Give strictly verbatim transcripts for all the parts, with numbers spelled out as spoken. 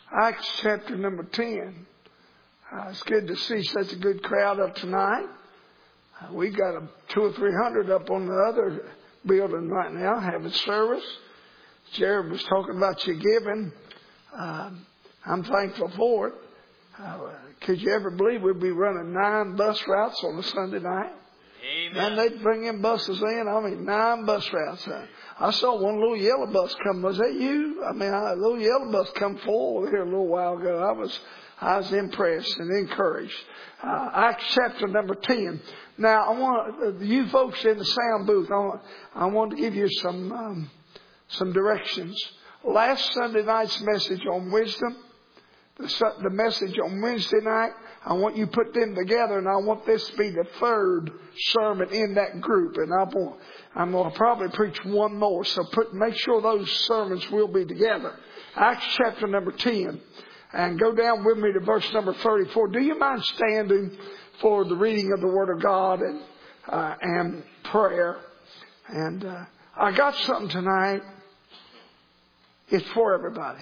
Acts chapter number ten. Uh, it's good to see such a good crowd up tonight. Uh, we got a two or three hundred up on the other building right now having service. Jared was talking about your giving. Uh, I'm thankful for it. Uh, could you ever believe we'd be running nine bus routes on a Sunday night? Amen. And they'd bring in buses in. I mean, nine bus routes. Uh, I saw one little yellow bus come. Was that you? I mean, a little yellow bus come forward here a little while ago. I was, I was impressed and encouraged. Uh, Acts chapter number ten. Now, I want uh, you folks in the sound booth. I want, I want to give you some, um, some directions. Last Sunday night's message on wisdom. The, the message on Wednesday night, I want you to put them together, and I want this to be the third sermon in that group. And I'm going, I'm going to probably preach one more. So put, make sure those sermons will be together. Acts chapter number ten. And go down with me to verse number thirty-four. Do you mind standing for the reading of the Word of God and, uh, and prayer? And uh, I got something tonight. It's for everybody.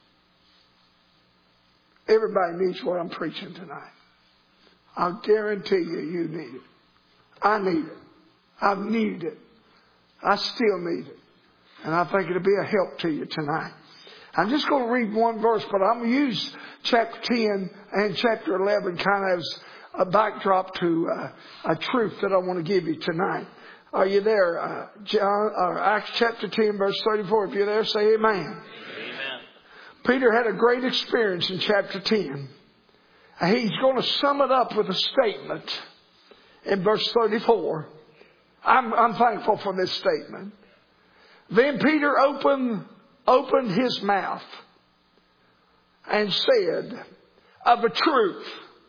Everybody needs what I'm preaching tonight. I'll guarantee you, you need it. I need it. I've needed it. I still need it. And I think it'll be a help to you tonight. I'm just going to read one verse, but I'm going to use chapter ten and chapter eleven kind of as a backdrop to uh, a truth that I want to give you tonight. Are you there? Uh, John, or Acts chapter ten, verse thirty-four. If you're there, say amen. Peter had a great experience in chapter ten. He's going to sum it up with a statement in verse thirty-four. I'm, I'm thankful for this statement. Then Peter opened, opened his mouth and said, of a truth,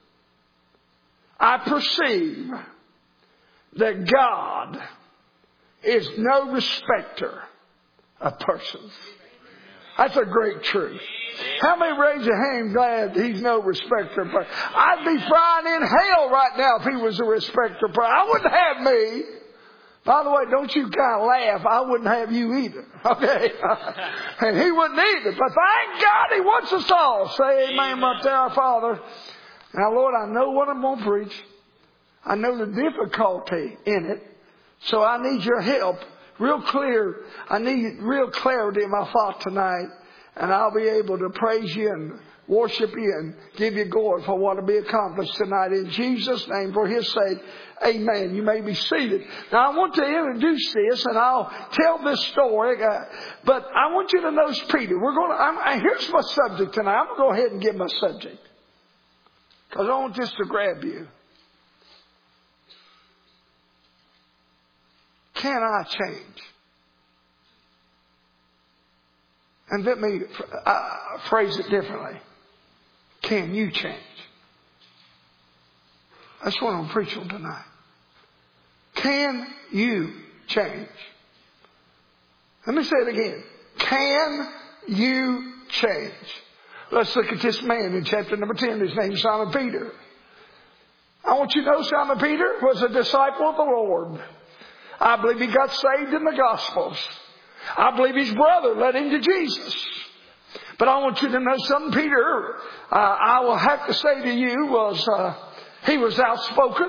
I perceive that God is no respecter of persons. That's a great truth. How many raise your hand glad he's no respecter of persons? I'd be frying in hell right now if he was a respecter of persons. I wouldn't have me. By the way, don't you kind of laugh. I wouldn't have you either. Okay? And he wouldn't either. But thank God he wants us all. Say amen up to our Father. Now, Lord, I know what I'm going to preach. I know the difficulty in it. So I need your help. Real clear. I need real clarity in my thought tonight. And I'll be able to praise you and worship you and give you glory for what will be accomplished tonight. In Jesus' name, for his sake, amen. You may be seated. Now, I want to introduce this, and I'll tell this story. Uh, but I want you to notice Peter. We're going to, I'm, here's my subject tonight. I'm going to go ahead and give my subject. Because I want this to grab you. Can I change? And let me uh, phrase it differently. Can you change? That's what I'm preaching tonight. Can you change? Let me say it again. Can you change? Let's look at this man in chapter number ten. His name is Simon Peter. I want you to know Simon Peter was a disciple of the Lord. I believe he got saved in the Gospels. I believe his brother led him to Jesus. But I want you to know something. Peter, uh, I will have to say to you, was uh, he was outspoken.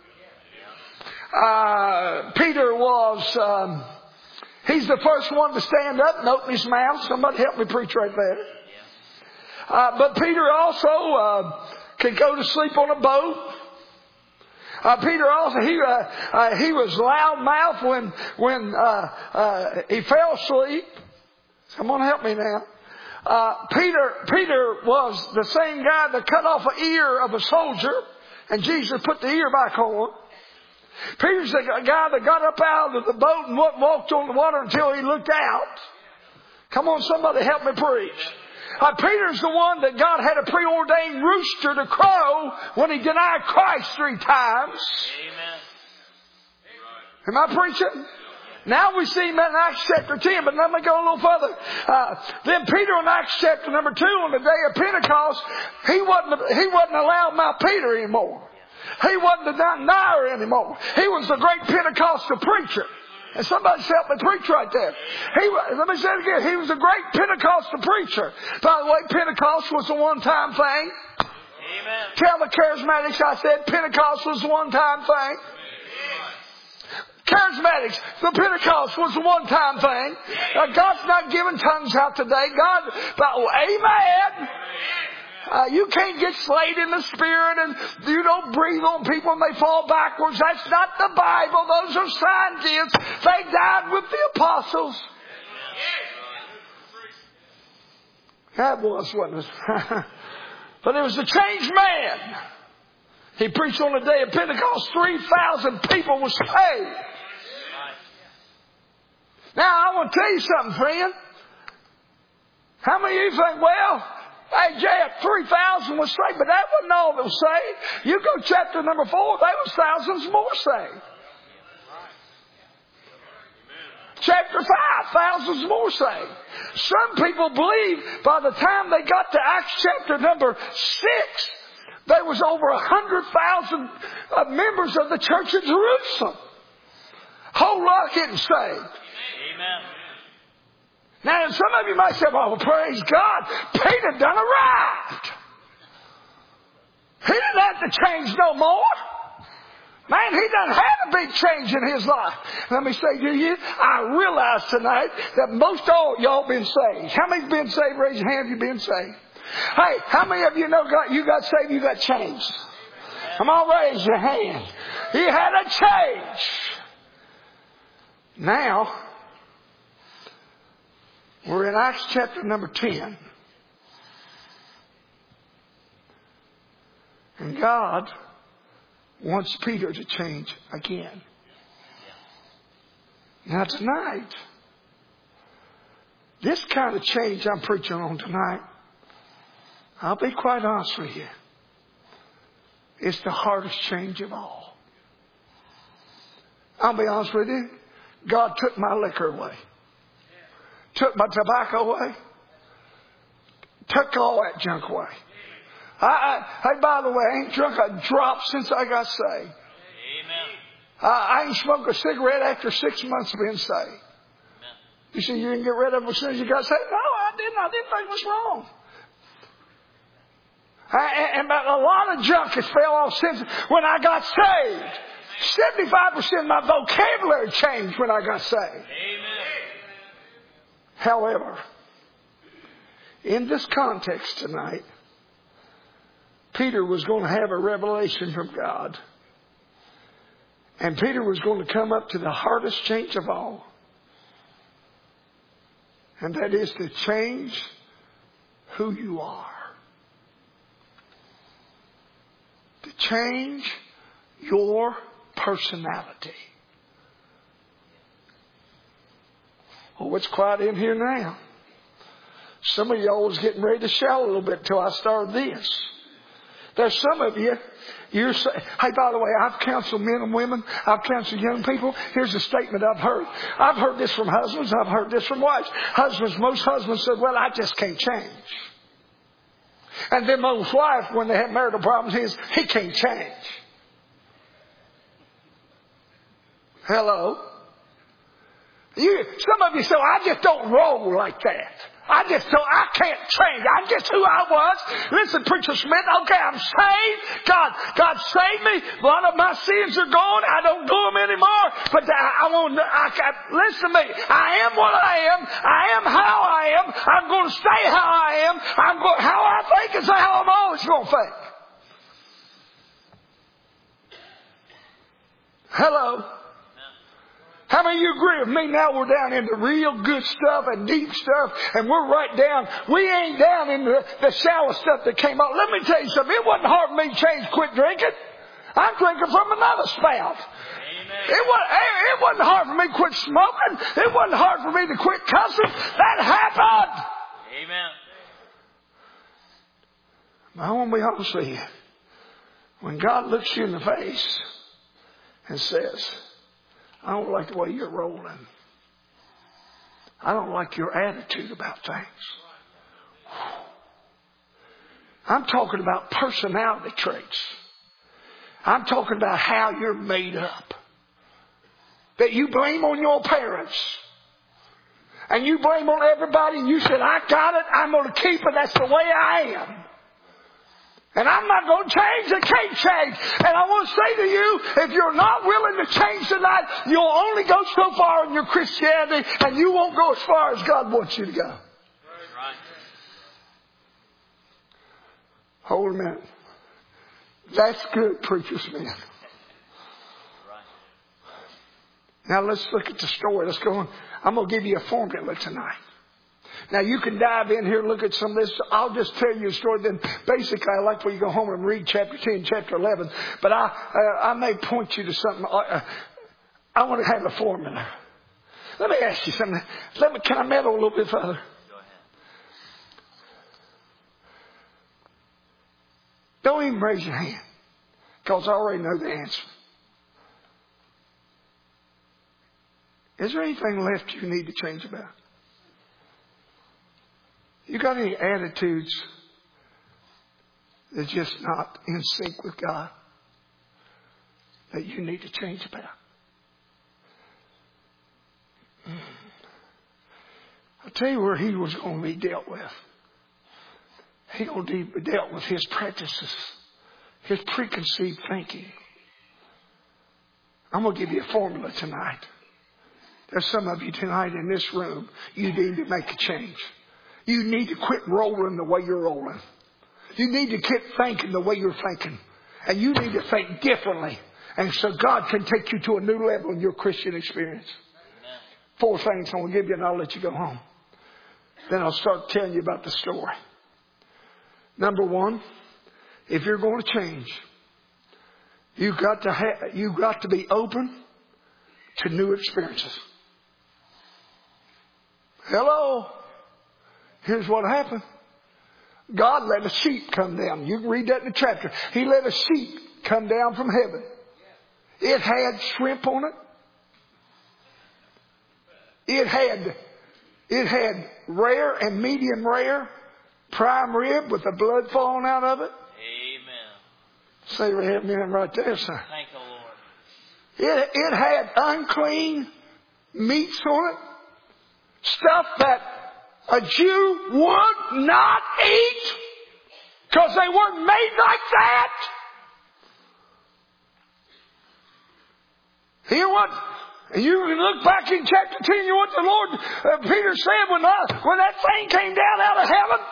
Uh, Peter was, um, he's the first one to stand up and open his mouth. Somebody help me preach right there. Uh, but Peter also uh, could go to sleep on a boat. Uh, Peter also, he, uh, uh, he was loudmouth when, when, uh, uh, he fell asleep. Someone help me now. Uh, Peter, Peter was the same guy that cut off an ear of a soldier and Jesus put the ear back on. Peter's the guy that got up out of the boat and walked on the water until he looked out. Come on, somebody help me preach. Uh, Peter's the one that God had a preordained rooster to crow when he denied Christ three times. Amen. Am I preaching? Now we see him in Acts chapter ten, but let me go a little further. Uh, then Peter in Acts chapter number two, on the day of Pentecost, he wasn't, he wasn't allowed Mount Peter anymore. He wasn't the denier anymore. He was the great Pentecostal preacher. And somebody helped me preach right there. He, let me say it again. He was a great Pentecostal preacher. By the way, Pentecost was a one-time thing. Amen. Tell the charismatics I said Pentecost was a one-time thing. Charismatics, the Pentecost was a one-time thing. Uh, God's not giving tongues out today. God, but, oh, amen. Uh, you can't get slayed in the Spirit and you don't breathe on people and they fall backwards. That's not the Bible. Those are scientists. They died with the apostles. That was, wasn't it? But it was a changed man. He preached on the day of Pentecost. three thousand people were saved. Now, I want to tell you something, friend. How many of you think, well, hey, Jeff, three thousand was saved, but that wasn't all that was saved. You go chapter number four, there was thousands more saved. Chapter five, thousands more saved. Some people believe by the time they got to Acts chapter number six, there was over a hundred thousand uh, members of the church in Jerusalem. Whole lot getting saved. Amen. Now, some of you might say, well, praise God, Peter done it right. He didn't have to change no more. Man, he done had a big change in his life. Let me say to you, I realize tonight that most all y'all been saved. How many's been saved? Raise your hand if you've been saved. Hey, how many of you know God, you got saved, you got changed? Come on, raise your hand. You had a change. Now, we're in Acts chapter number ten. And God wants Peter to change again. Now tonight, this kind of change I'm preaching on tonight, I'll be quite honest with you, it's the hardest change of all. I'll be honest with you, God took my liquor away. Took my tobacco away. Took all that junk away. I, I, hey, by the way, I ain't drunk a drop since I got saved. Amen. I, I ain't smoked a cigarette after six months of being saved. Amen. You see, you didn't get rid of them as soon as you got saved? No, I didn't. I didn't think it was wrong. I, and a lot of junk has fell off since when I got saved. seventy-five percent of my vocabulary changed when I got saved. Amen. However, in this context tonight, Peter was going to have a revelation from God. And Peter was going to come up to the hardest change of all. And that is to change who you are. To change your personality. Oh, it's quiet in here now. Some of y'all was getting ready to shout a little bit till I started this. There's some of you, you're saying, hey, by the way, I've counseled men and women. I've counseled young people. Here's a statement I've heard. I've heard this from husbands. I've heard this from wives. Husbands, most husbands said, well, I just can't change. And then most wives, when they have marital problems, is he can't change. Hello? You, some of you say, I just don't roll like that. I just don't, I can't change. I'm just who I was. Listen, Preacher Smith, okay, I'm saved. God, God saved me. A lot of my sins are gone. I don't do them anymore. But I, I won't, I, I, listen to me. I am what I am. I am how I am. I'm going to stay how I am. I'm going, how I think is how I'm always going to think. Hello? How many of you agree with me? Now we're down into real good stuff and deep stuff, and we're right down. We ain't down in the, the shallow stuff that came out. Let me tell you something. It wasn't hard for me to change, quit drinking. I'm drinking from another spout. Amen. It wasn't, it wasn't hard for me to quit smoking. It wasn't hard for me to quit cussing. That happened. Amen. I want to be honest with you. When God looks you in the face and says, I don't like the way you're rolling. I don't like your attitude about things. I'm talking about personality traits. I'm talking about how you're made up. that you blame on your parents. And you blame on everybody and you said, I got it, I'm going to keep it, that's the way I am. And I'm not going to change, I can't change. And I want to say to you, if you're not willing to change tonight, you'll only go so far in your Christianity and you won't go as far as God wants you to go. Right. Hold a minute. That's good, preacher's man. Now let's look at the story. Let's go on. I'm going to give you a formula tonight. Now you can dive in here and look at some of this. I'll just tell you a story. Then basically I like for you to go home and read chapter ten, chapter eleven. But I, uh, I may point you to something. Uh, I want to have a formula. Let me ask you something. Let me, can I meddle a little bit further? Go ahead. Don't even raise your hand, because I already know the answer. Is there anything left you need to change about? You got any attitudes that's just not in sync with God that you need to change about? I'll tell you where he was going to be dealt with. He's going to be dealt with his practices, his preconceived thinking. I'm going to give you a formula tonight. There's some of you tonight in this room, you need to make a change. You need to quit rolling the way you're rolling. You need to quit thinking the way you're thinking. And you need to think differently. And so God can take you to a new level in your Christian experience. Amen. Four things I'm going to give you and I'll let you go home. Then I'll start telling you about the story. Number one, if you're going to change, you've got to ha- you've got to be open to new experiences. Hello. Here's what happened. God let a sheep come down. You can read that in the chapter. He let a sheep come down from heaven. It had shrimp on it. It had, it had rare and medium rare, prime rib with the blood falling out of it. Amen. Say amen right there, sir. Thank the Lord. It, it had unclean meats on it. Stuff that a Jew would not eat because they weren't made like that. You know what? You can look back in chapter ten, you know what the Lord, uh, Peter said when, I, when that thing came down out of heaven?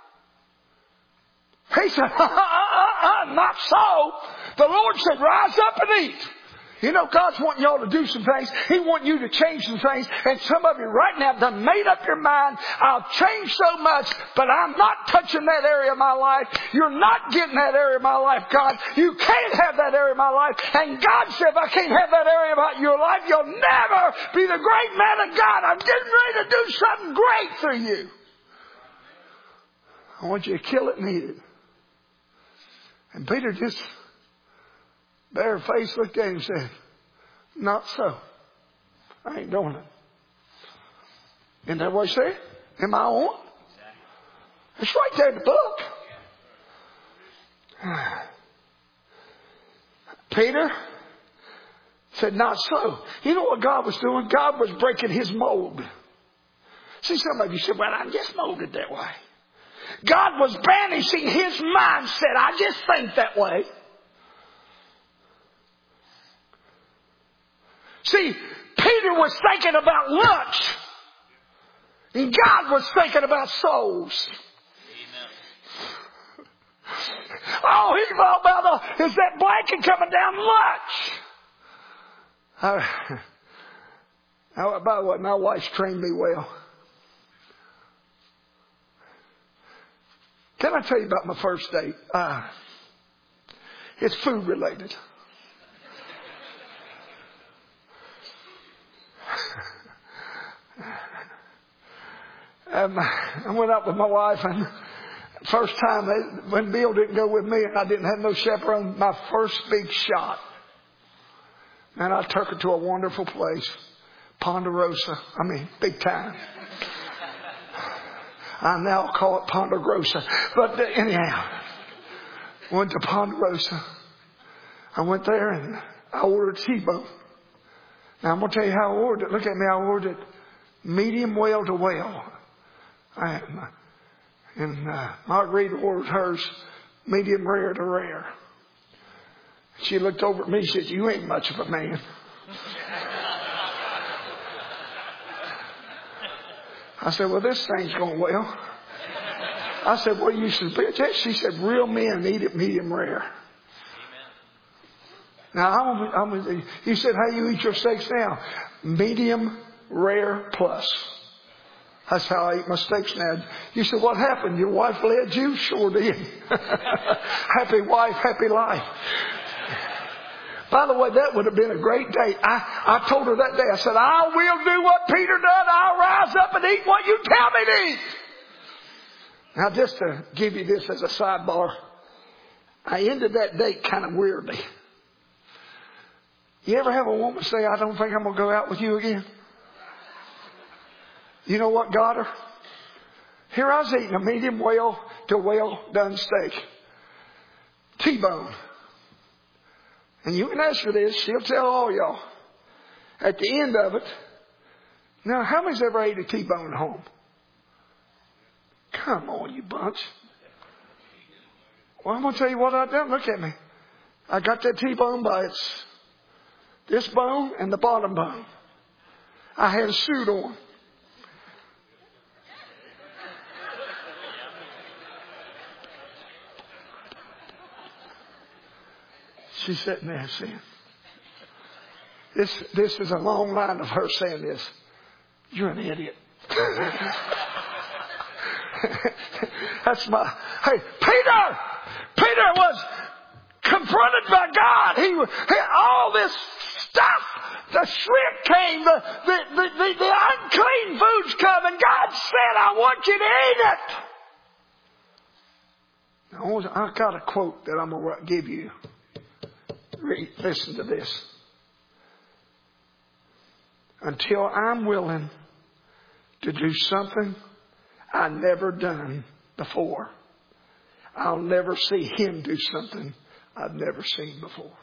He said, uh, uh, uh, uh, not so. The Lord said, rise up and eat. You know, God's wanting y'all to do some things. He wants you to change some things. And some of you right now have done made up your mind, I'll change so much, but I'm not touching that area of my life. You're not getting that area of my life, God. You can't have that area of my life. And God said, if I can't have that area about your life, you'll never be the great man of God. I'm getting ready to do something great through you. I want you to kill it and eat it. And Peter just bare face looked at him and said, not so. I ain't doing it. Isn't that what he said? Am I on? It's right there in the book. Peter said, not so. You know what God was doing? God was breaking his mold. See, some of you said, well, I'm just molded that way. God was banishing his mindset. I just think that way. See, Peter was thinking about lunch. And God was thinking about souls. Amen. Oh, he's all about the, is that blanket coming down lunch? Uh, now, by the way, my wife's trained me well. Can I tell you about my first date? Uh, it's food related. Um, I went out with my wife, and first time they, when Bill didn't go with me and I didn't have no chaperone, my first big shot. And I took her to a wonderful place, Ponderosa. I mean, big time. I now call it Ponderosa. But uh, anyhow, went to Ponderosa. I went there and I ordered T-bone. Now I'm going to tell you how I ordered it. Look at me. I ordered it medium well to well. I, and uh, Marguerite ordered hers medium rare to rare. She looked over at me and said, you ain't much of a man. I said, well, this thing's going well. I said, what do you should be? She said, real men eat it medium rare. Now, I'm, I'm, you said, how you eat your steaks now? Medium rare plus. That's how I eat my steaks now. You said, what happened? Your wife led you? Sure did. Happy wife, happy life. By the way, that would have been a great day. I, I told her that day, I said, I will do what Peter done. I'll rise up and eat what you tell me to eat. Now, just to give you this as a sidebar, I ended that date kind of weirdly. You ever have a woman say, I don't think I'm going to go out with you again? You know what got her? Here I was eating a medium well to well done steak. T-bone. And you can ask her this. She'll tell all y'all. At the end of it. Now, how many's ever ate a T-bone at home? Come on, you bunch. Well, I'm going to tell you what I done. Look at me. I got that T-bone by its, this bone and the bottom bone. I had a suit on. She's sitting there saying, this, this is a long line of her saying this. You're an idiot. That's my, hey, Peter! Peter was confronted by God. He, he all this stuff, the shrimp came, the, the, the, the, the unclean foods come, and God said, I want you to eat it. Now, I got a quote that I'm going to give you. Read, listen to this. Until I'm willing to do something I've never done before, I'll never see Him do something I've never seen before.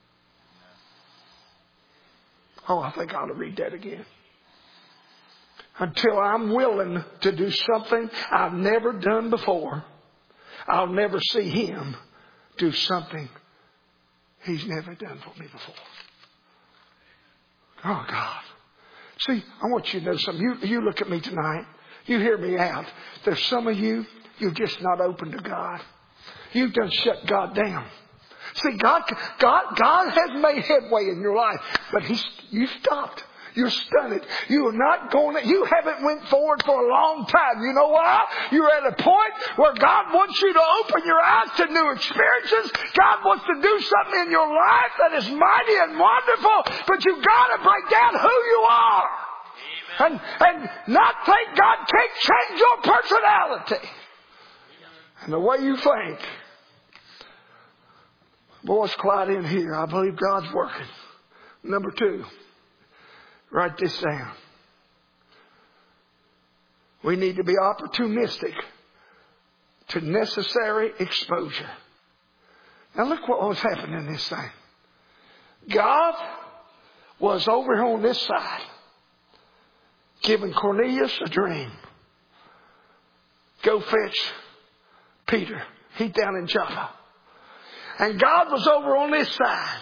Oh, I think I ought to read that again. Until I'm willing to do something I've never done before, I'll never see Him do something He's never done for me before. Oh, God. See, I want you to know something. You, you look at me tonight. You hear me out. There's some of you, you're just not open to God. You've done shut God down. See, God, God, God has made headway in your life, but He's, you stopped. You're stunted. You are not going to, you haven't went forward for a long time. You know why? You're at a point where God wants you to open your eyes to new experiences. God wants to do something in your life that is mighty and wonderful, but you've got to break down who you are. And, and not think God can't change your personality and the way you think. Boy, it's quiet in here. I believe God's working. Number two. Write this down. We need to be opportunistic to necessary exposure. Now look what was happening in this thing. God was over here on this side, giving Cornelius a dream. Go fetch Peter. He's down in Joppa. And God was over on this side.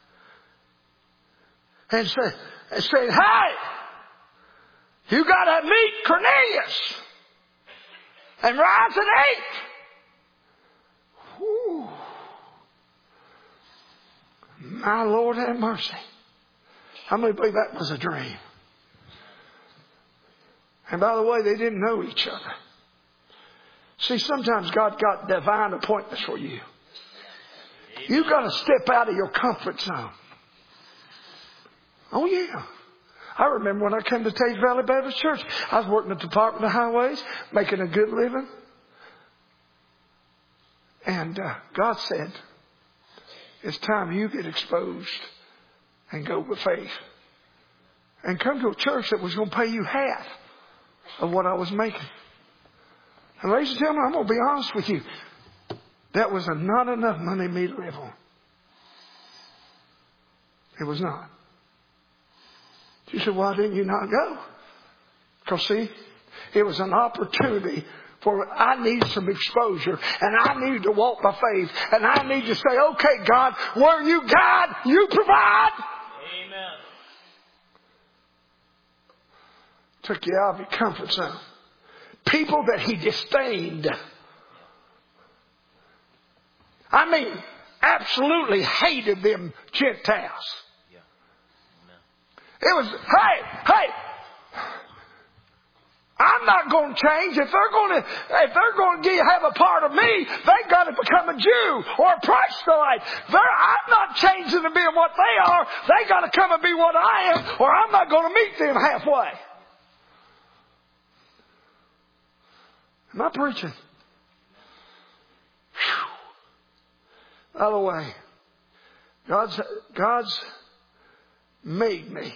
And said, and said, hey, you got to meet Cornelius and rise and eat. Whew. My Lord have mercy. How many believe that was a dream? And by the way, they didn't know each other. See, sometimes God got divine appointments for you. You've got to step out of your comfort zone. Oh, yeah. I remember when I came to Tage Valley Baptist Church, I was working at the Department of Highways, making a good living. And uh, God said, it's time you get exposed and go with faith. And come to a church that was going to pay you half of what I was making. And ladies and gentlemen, I'm going to be honest with you. That was not enough money for me to live on. It was not. You said, why didn't you not go? Because see, it was an opportunity for I need some exposure and I need to walk by faith and I need to say, okay, God, where you guide, you provide. Amen. Took you out of your comfort zone. People that he disdained. I mean, absolutely hated them Gentiles. Yeah. Amen. It was, hey, hey, I'm not going to change. If they're going to, if they're going to have a part of me, they got to become a Jew or a proselyte. They're, I'm not changing to being what they are. They got to come and be what I am, or I'm not going to meet them halfway. Am I preaching? Whew. By the way, God's God's made me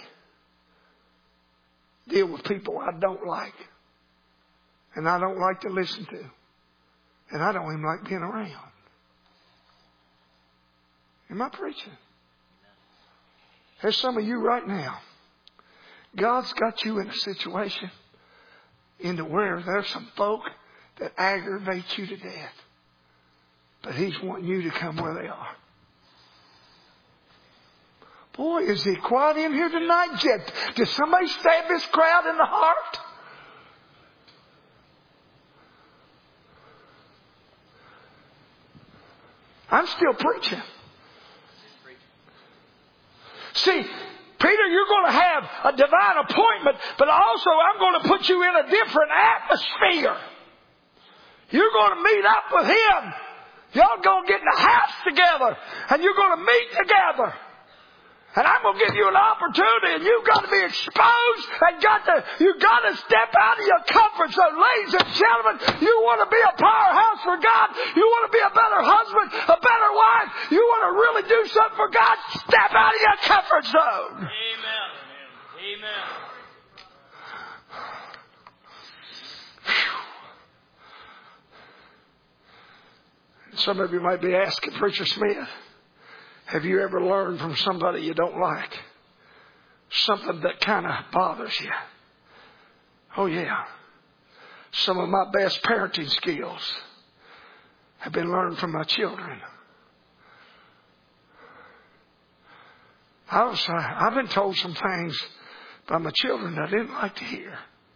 deal with people I don't like. And I don't like to listen to. And I don't even like being around. Am I preaching? There's some of you right now. God's got you in a situation into where there's some folk that aggravate you to death. But He's wanting you to come where they are. Boy, is He quiet in here tonight yet? Did somebody stab this crowd in the heart? I'm still preaching. See, Peter, you're going to have a divine appointment, but also I'm going to put you in a different atmosphere. You're going to meet up with Him. Y'all going to get in the house together, and you're going to meet together. And I'm going to give you an opportunity, and you've got to be exposed, and got to, you've got to step out of your comfort zone. Ladies and gentlemen, you want to be a powerhouse for God. You want to be a better husband, a better wife. You want to really do something for God. Step out of your comfort zone. Amen. Amen. Some of you might be asking, Preacher Smith, have you ever learned from somebody you don't like? Something that kind of bothers you? Oh, yeah. Some of my best parenting skills have been learned from my children. I was, uh, I've been told some things by my children that I didn't like to hear.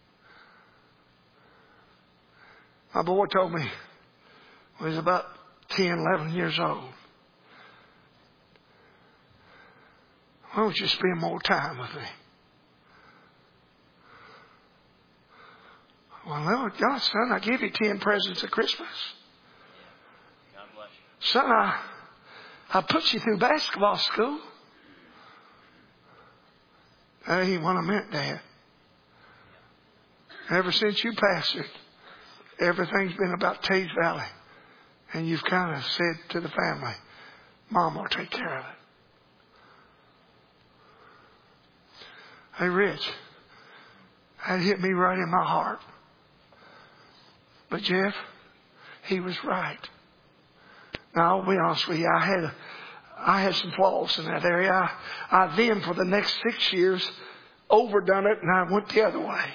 My boy told me when he was about ten, eleven years old, why don't you spend more time with me? Well, Lord God, son, I gave you ten presents at Christmas. God bless you. Son, I, I put you through basketball school. That ain't what I meant, Dad. Ever since you pastored, everything's been about Teays Valley. And you've kind of said to the family, Mom will take care of it. Hey, Rich, that hit me right in my heart. But Jeff, he was right. Now, I'll be honest with you, I had, I had some flaws in that area. I, I then, for the next six years, overdone it, and I went the other way.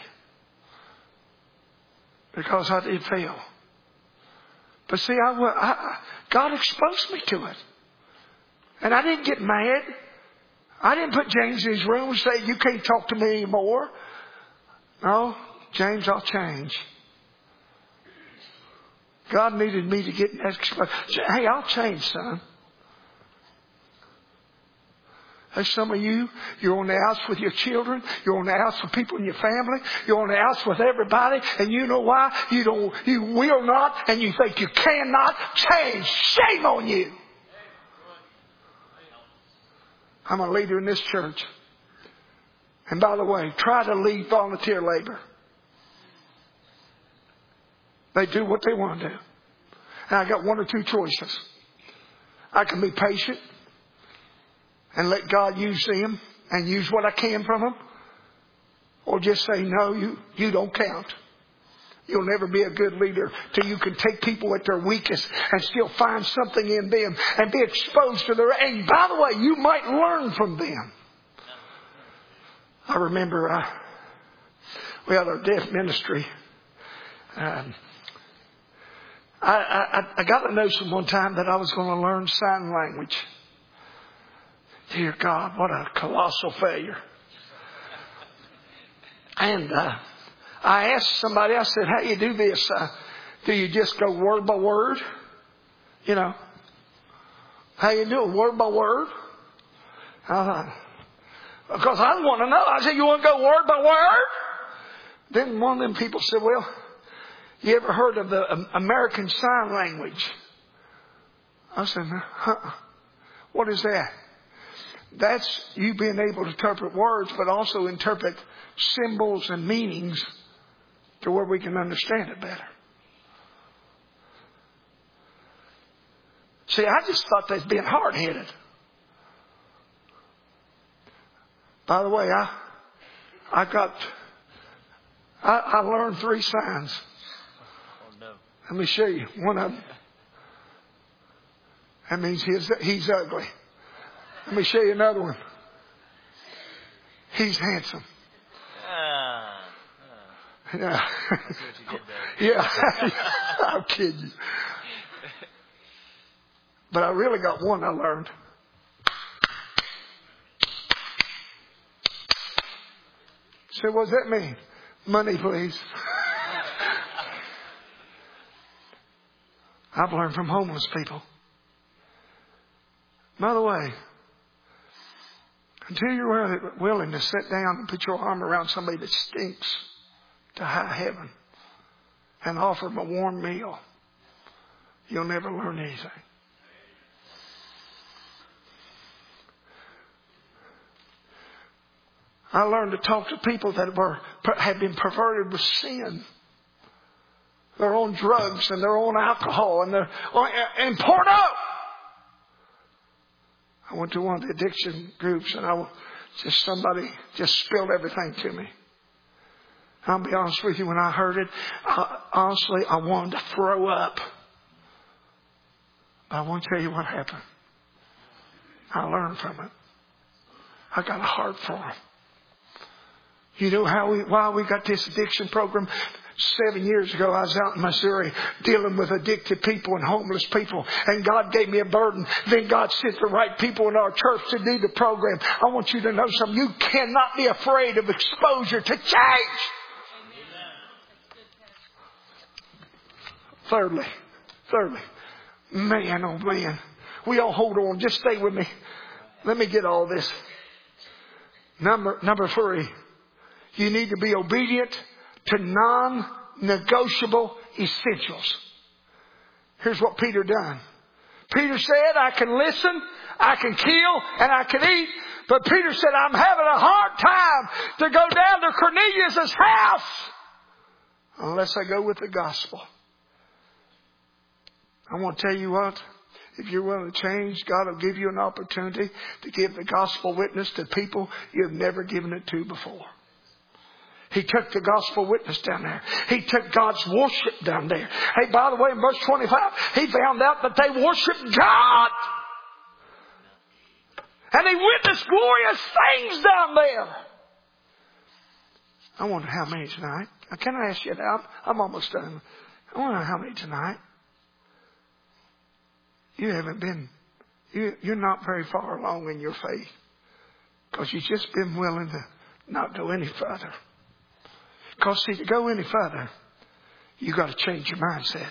Because I did fail. But see, I, I, God exposed me to it. And I didn't get mad. I didn't put James in his room and say, you can't talk to me anymore. No, James, I'll change. God needed me to get that exposed. Hey, I'll change, son. There's some of you, you're on the outs with your children. You're on the outs with people in your family. You're on the outs with everybody. And you know why? You don't, you will not, and you think you cannot change. Shame on you. I'm a leader in this church. And by the way, try to lead volunteer labor. They do what they want to do. And I got one or two choices. I can be patient and let God use them and use what I can from them. Or just say, no, you, you don't count. You'll never be a good leader till you can take people at their weakest and still find something in them and be exposed to their... And by the way, you might learn from them. I remember uh, we had our deaf ministry. Um, I, I, I got a notion one time that I was going to learn sign language. Dear God, what a colossal failure. And uh, I asked somebody, I said, how do you do this? Uh, do you just go word by word? You know, how you do it, word by word? I thought, because I want to know. I said, you want to go word by word? Then one of them people said, well, you ever heard of the um, American Sign Language? I said, huh, what is that? That's you being able to interpret words, but also interpret symbols and meanings to where we can understand it better. See, I just thought they'd being hard-headed. By the way, I I got I, I learned three signs. Oh, no. Let me show you one of them. That means he's he's ugly. Let me show you another one. He's handsome. Ah, ah. Yeah. I see what you did there. Yeah. I'm kidding you. But I really got one I learned. So what does that mean? Money, please. I've learned from homeless people. By the way, until you're willing to sit down and put your arm around somebody that stinks to high heaven and offer them a warm meal, you'll never learn anything. I learned to talk to people that were had been perverted with sin. They're on drugs and they're on alcohol and they're and porno. I went to one of the addiction groups and I just somebody just spilled everything to me. I'll be honest with you, when I heard it, I, honestly, I wanted to throw up. But I want to tell you what happened. I learned from it. I got a heart for them. You know how we, why we got this addiction program? Seven years ago, I was out in Missouri dealing with addicted people and homeless people. And God gave me a burden. Then God sent the right people in our church to do the program. I want you to know something. You cannot be afraid of exposure to change. Thirdly, thirdly, man, oh man. We all hold on. Just stay with me. Let me get all this. Number, number three. You need to be obedient to non-negotiable essentials. Here's what Peter done. Peter said, I can listen, I can kill, and I can eat. But Peter said, I'm having a hard time to go down to Cornelius' house unless I go with the gospel. I want to tell you what. If you're willing to change, God will give you an opportunity to give the gospel witness to people you've never given it to before. He took the gospel witness down there. He took God's worship down there. Hey, by the way, in verse twenty-five, he found out that they worshiped God. And he witnessed glorious things down there. I wonder how many tonight. Can I ask you that? I'm, I'm almost done. I wonder how many tonight. You haven't been, you, you're not very far along in your faith. Because you've just been willing to not go any further. Because see, to go any further, you got to change your mindset.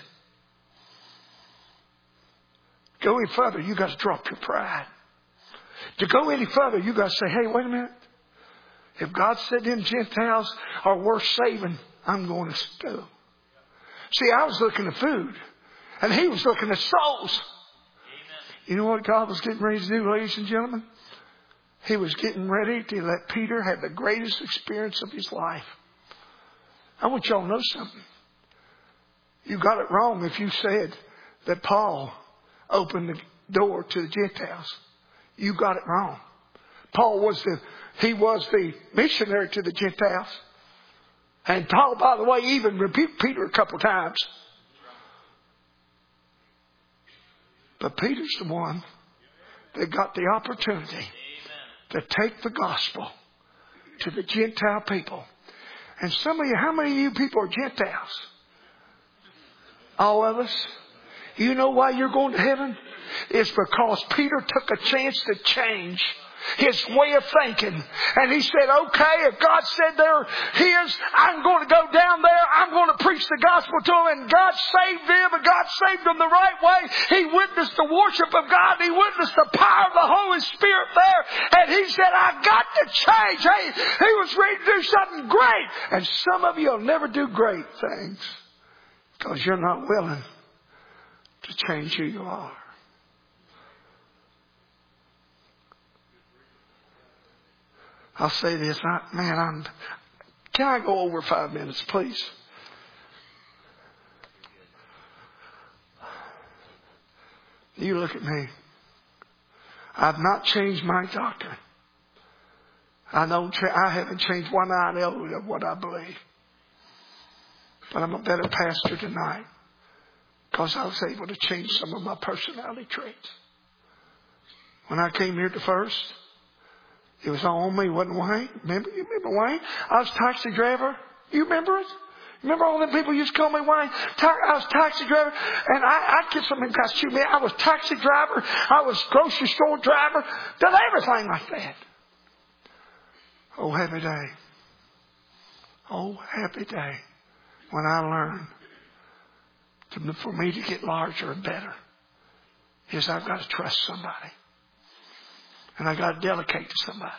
Go any further, you got to drop your pride. To go any further, you got to say, hey, wait a minute. If God said them Gentiles are worth saving, I'm going to go. See, I was looking at food, and he was looking at souls. You know what God was getting ready to do, ladies and gentlemen? He was getting ready to let Peter have the greatest experience of his life. I want y'all to know something. You got it wrong if you said that Paul opened the door to the Gentiles. You got it wrong. Paul was the, he was the missionary to the Gentiles. And Paul, by the way, even rebuked Peter a couple of times. But Peter's the one that got the opportunity to take the gospel to the Gentile people. And some of you, how many of you people are Gentiles? All of us. You know why you're going to heaven? It's because Peter took a chance to change his way of thinking. And he said, okay, if God said they're His, I'm going to go down there. I'm going to preach the gospel to them. And God saved them, and God saved them the right way. He witnessed the worship of God. He witnessed the power of the Holy Spirit there. And he said, I got to change. Hey, he was ready to do something great. And some of you will never do great things because you're not willing to change who you are. I'll say this, I, man, I'm, can I go over five minutes, please? You look at me. I've not changed my doctrine. I don't, I haven't changed one iota of what I believe. But I'm a better pastor tonight because I was able to change some of my personality traits. When I came here to First, it was all on me, wasn't Wayne? Remember? You remember Wayne? I was taxi driver. You remember it? Remember all them people used to call me Wayne? I was taxi driver, and I, I get something guys shoot me. I was taxi driver. I was grocery store driver. Done everything like that. Oh, happy day. Oh, happy day when I learned to, for me to get larger and better is I've got to trust somebody. And I got to delegate to somebody.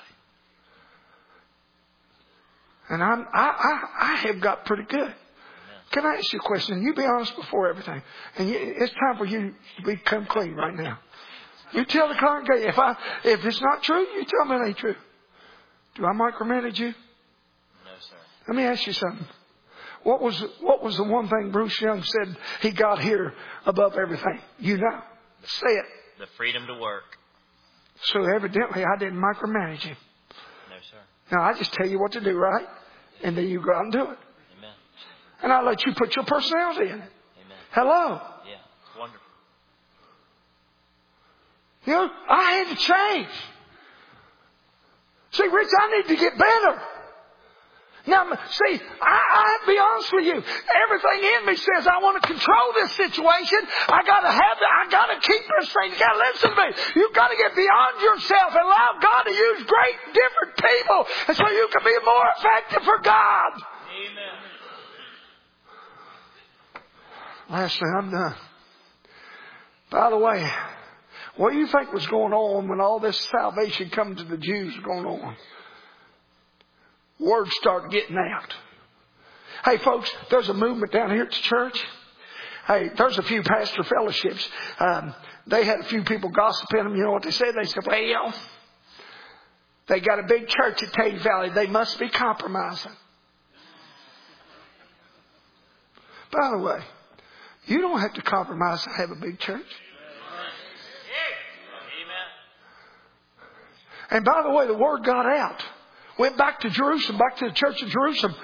And I'm, I, I, I have got pretty good. Can I ask you a question? And you be honest before everything. And you, it's time for you to become clean right now. You tell the congregation, if I, if it's not true, you tell me it ain't true. Do I micromanage you? No, sir. Let me ask you something. What was, what was the one thing Bruce Young said he got here above everything? You know. Say it. The freedom to work. So evidently I didn't micromanage him. No, sir. Now I just tell you what to do, right? And then you go out and do it. Amen. And I let you put your personality in it. Amen. Hello. Yeah. Wonderful. You know, I had to change. See, Rich, I need to get better. Now, see, I, I have to be honest with you. Everything in me says I want to control this situation. I got to have it. I got to keep this thing. You got to listen to me. You've got to get beyond yourself and allow God to use great different people, and so you can be more effective for God. Amen. Lastly, I'm done. By the way, what do you think was going on when all this salvation coming to the Jews was going on? Words start getting out. Hey, folks, there's a movement down here at the church. Hey, there's a few pastor fellowships. Um, they had a few people gossiping them. You know what they said? They said, well, they got a big church at Tage Valley. They must be compromising. By the way, you don't have to compromise to have a big church. And by the way, the word got out. Went back to Jerusalem, back to the church of Jerusalem.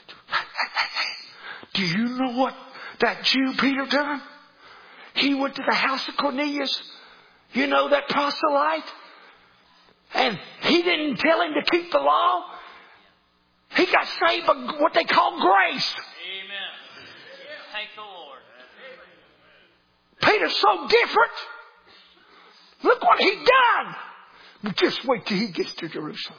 Do you know what that Jew Peter done? He went to the house of Cornelius. You know that proselyte? And he didn't tell him to keep the law. He got saved by what they call grace. Amen. Thank the Lord. Peter's so different. Look what he done. But just wait till he gets to Jerusalem.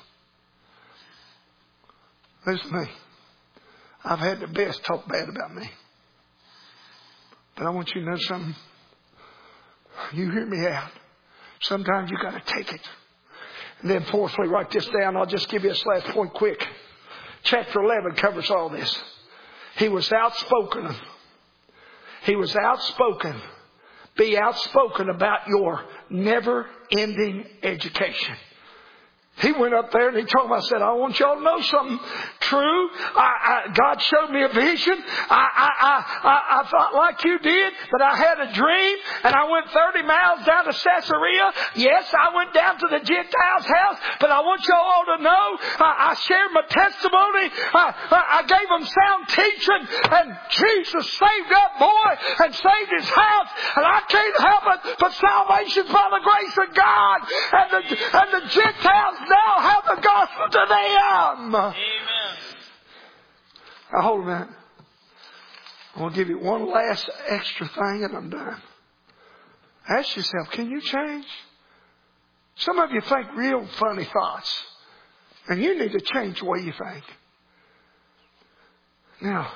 Listen to me. I've had the best talk bad about me. But I want you to know something. You hear me out. Sometimes you got to take it. And then fourthly, write this down. I'll just give you this last point quick. Chapter eleven covers all this. He was outspoken. He was outspoken. Be outspoken about your never-ending education. He went up there and he told me, I said, I want y'all to know something true. I, I, God showed me a vision. I, I, I, I, I thought like you did, that I had a dream, and I went went thirty miles down to Caesarea. Yes, I went down to the Gentiles' house, but I want you all to know I, I shared my testimony. I, I, I gave them sound teaching, and Jesus saved that boy and saved his house. And I can't help it, but salvation's by the grace of God. And the, and the Gentiles now have the gospel to them. Amen. Now hold a minute. I want to give you one last extra thing and I'm done. Ask yourself, can you change? Some of you think real funny thoughts. And you need to change the way you think. Now,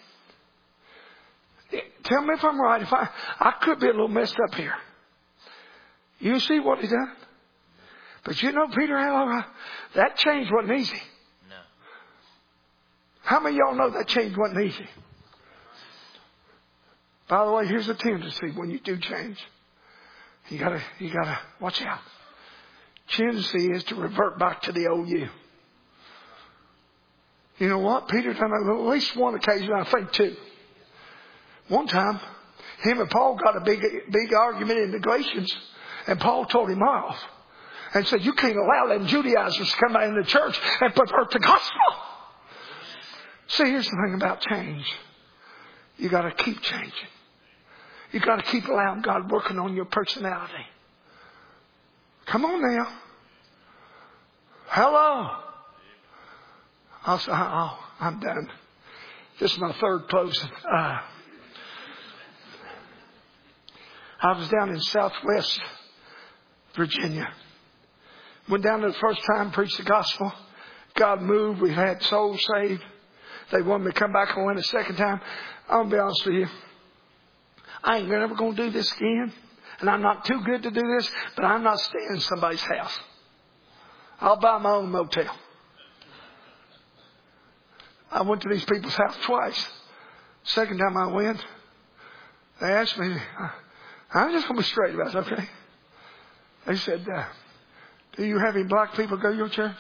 tell me if I'm right. If I, I could be a little messed up here. You see what he done? But you know, Peter, that change wasn't easy. No. How many of y'all know that change wasn't easy? By the way, here's a tendency when you do change. You gotta, you gotta watch out. Tendency is to revert back to the old you. You know what? Peter done it at least one occasion, I think two. One time, him and Paul got a big, big argument in the Galatians, and Paul told him off and said, "You can't allow them Judaizers to come out in the church and pervert the gospel." See, here's the thing about change. You got to keep changing. You got to keep allowing God working on your personality. Come on now. Hello. I'll say, oh, I'm done. This is my third closing. Uh, I was down in Southwest Virginia. Went down there the first time, preached the gospel. God moved. We had souls saved. They wanted me to come back and win a second time. I'm going to be honest with you. I ain't never going to do this again. And I'm not too good to do this, but I'm not staying in somebody's house. I'll buy my own motel. I went to these people's house twice. Second time I went, they asked me, I'm just going to be straight about it, okay? They said, uh, do you have any black people go to your church?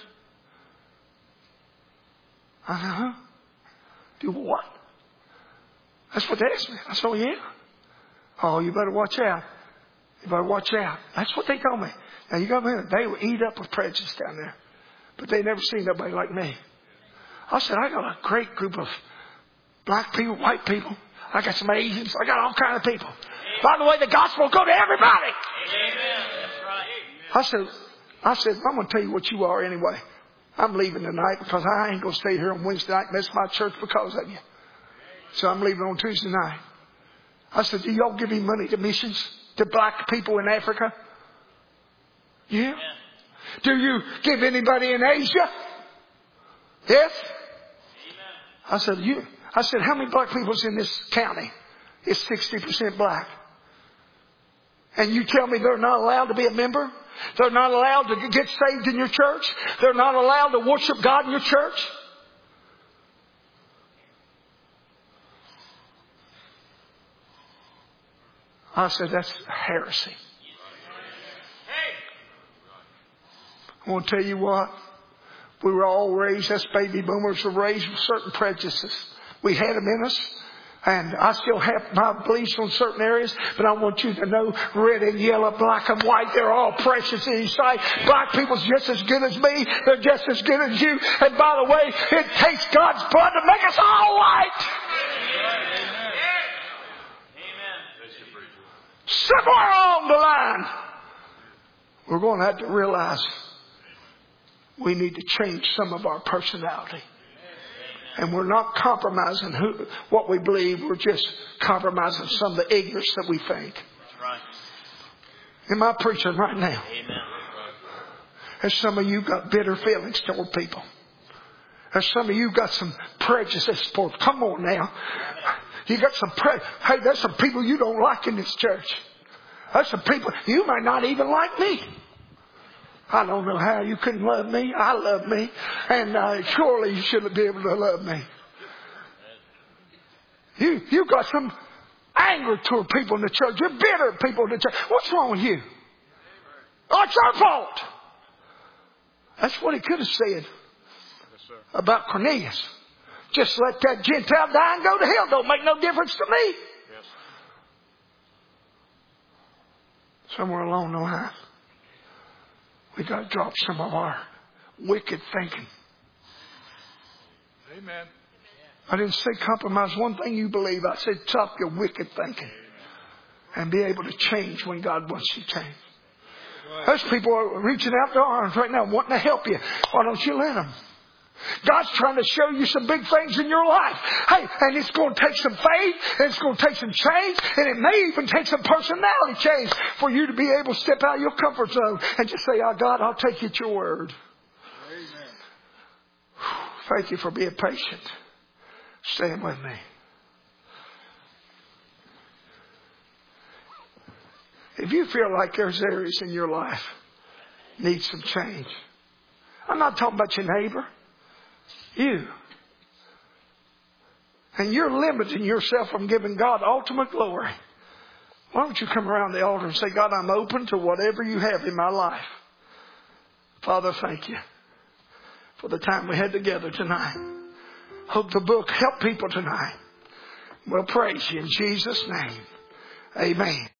I said, huh? Do what? That's what they asked me. I said, oh, yeah. Oh, you better watch out. You better watch out. That's what they told me. Now, you got to remember, they were eat up with prejudice down there. But they never seen nobody like me. I said, I got a great group of black people, white people. I got some Asians. I got all kinds of people. Amen. By the way, the gospel will go to everybody. Amen. That's right. I said, I said, I'm going to tell you what you are anyway. I'm leaving tonight because I ain't going to stay here on Wednesday night and miss my church because of you. So I'm leaving on Tuesday night. I said, do y'all give me money to missions to black people in Africa? Yeah. Amen. Do you give anybody in Asia? Yes. Amen. I said, you. I said, how many black people's in this county? It's sixty percent black. And you tell me they're not allowed to be a member? They're not allowed to get saved in your church? They're not allowed to worship God in your church? I said, that's heresy. I want to tell you what. We were all raised, us baby boomers were raised with certain prejudices. We had them in us. And I still have my beliefs on certain areas, but I want you to know red and yellow, black and white, they're all precious in His sight. Black people's just as good as me. They're just as good as you. And by the way, it takes God's blood to make us all white. Somewhere along the line, we're going to have to realize we need to change some of our personality. And we're not compromising who, what we believe. We're just compromising some of the ignorance that we think. That's right. Am I preaching right now? Amen. Has some of you got bitter feelings toward people? Has some of you got some prejudice toward? Come on now. You got some pre. Hey, there's some people you don't like in this church. There's some people you might not even like me. I don't know how you couldn't love me. I love me. And uh, surely you shouldn't be able to love me. You, you've got some anger toward people in the church. You're bitter at people in the church. What's wrong with you? Oh, it's your fault. That's what he could have said yes, about Cornelius. Just let that Gentile die and go to hell. Don't make no difference to me. Yes. Somewhere along the line, we got to drop some of our wicked thinking. Amen. I didn't say compromise one thing you believe. I said stop your wicked thinking and be able to change when God wants you to change. There's people are reaching out their arms right now wanting to help you. Why don't you let them? God's trying to show you some big things in your life. Hey, and it's going to take some faith, and it's going to take some change, and it may even take some personality change for you to be able to step out of your comfort zone and just say, oh, God, I'll take you at your word. Amen. Thank you for being patient. Stand with me. If you feel like there's areas in your life need some change, I'm not talking about your neighbor. You. And you're limiting yourself from giving God ultimate glory. Why don't you come around the altar and say, God, I'm open to whatever you have in my life. Father, thank you for the time we had together tonight. Hope the book helped people tonight. We'll praise you in Jesus' name. Amen.